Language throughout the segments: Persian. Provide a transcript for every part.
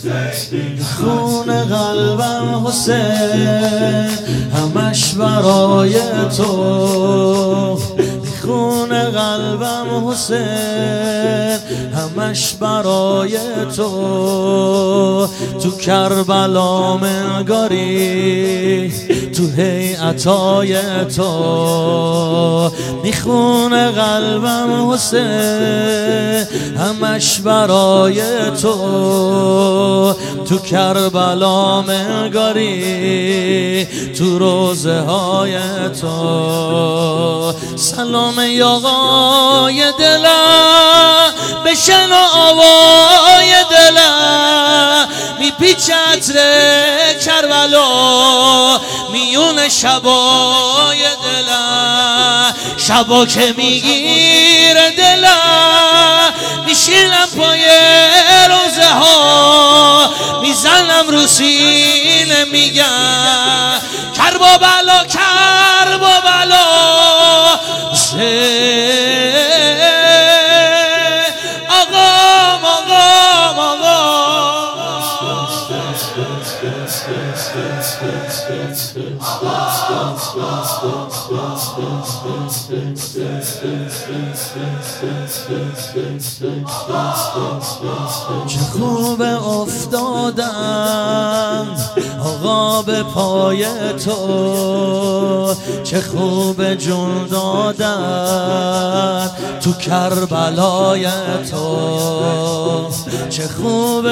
خون قلبم حسین همش برای تو، خون قلبم حسین همش برای تو. تو کربلا منگاری تو هیئتای تو، میخونه قلبم حسین همش برای تو. تو کربلا منگاری تو روزه های تو. سلام آقای دلم بشنو آوای دلم، میپیچه عطر کربلا میون شبای دلم. شبا که میگیره دلم میشینم پای روزه ها، میزنم رو سینه میگم کربلا کربلا چه خوب افتادم آقا به پای تو، چه خوب جون دادن تو کربلای تو. چه خوب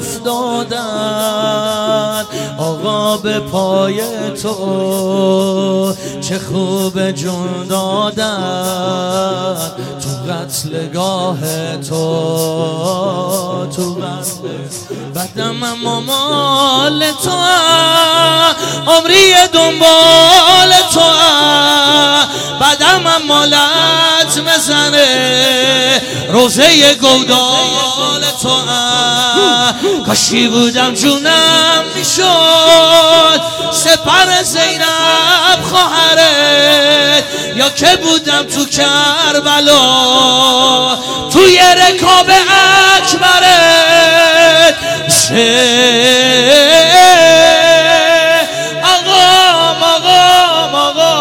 افتادن آقا به پای تو، چه خوب جون دادن تو قتلگاه تو. تو بدم اما مال تو، عمری دنبال تو، بدم اما لط مزنه روزه گودال تو. کاشی بودم جونم میشد سپر زینب خواهرت، یا که بودم تو کربلا توی رکاب اکبرت. آقا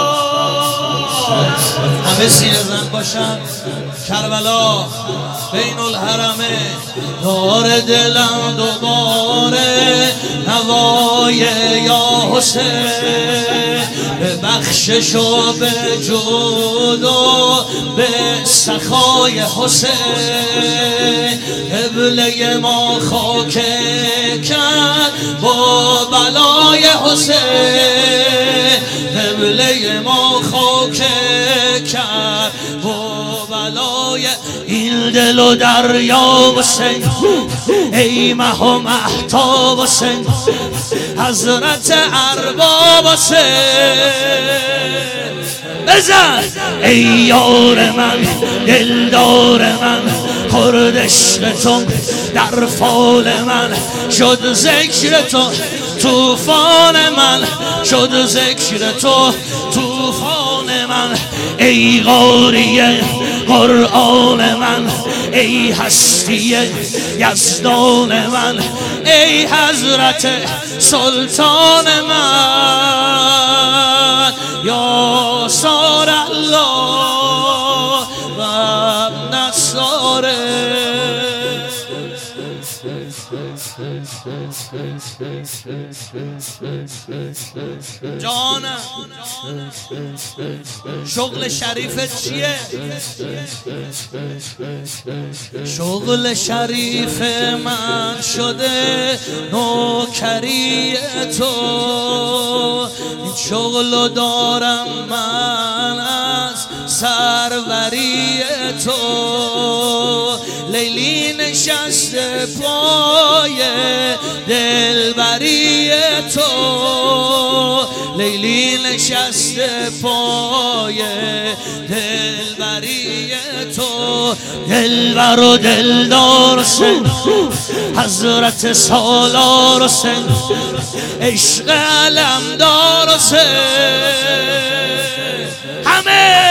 همه سینه زن باشن. کربلا بین الحرمه دار دلم دوباره نوای یا حسین، به بخشش و به جود و به سخای حسین. قبله ما خاک کرد با بلای حسین، قبله ما خاک کرد با بلای این دل و دریا حسین. ای مه و مهتاب حسین، حضرت ارباب حسین. بزن ای یار من دلدار من، خورد عشق تو در فال من شد ذکر تو، توفان من شد ذکر تو، توفان من. ای قاری قرآن من، ای هستی یزدان من، ای حضرت سلطان من. یا سار الله و نصاره. جانم شغل شریفت چیه؟ شغل شریف من شده نوکری تو، این شغل دارم من از سروری تو. لیلی نشسته پای دلبری تو، لیلی نشسته پای دلبری تو. دلبر و دلدار حسین، حضرت سالار حسین، عشق علمدار حسین. همه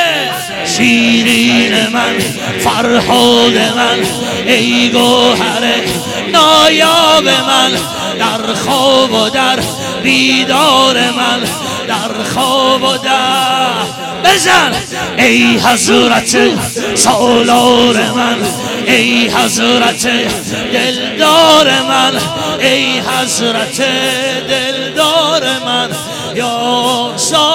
شیرین من، فرهاد من، ای گوهر نایاب من در خواب و در بیدار من در خواب و در بزن ای حضرت سالار من ای حضرت دلدار من ای حضرت دلدار من یا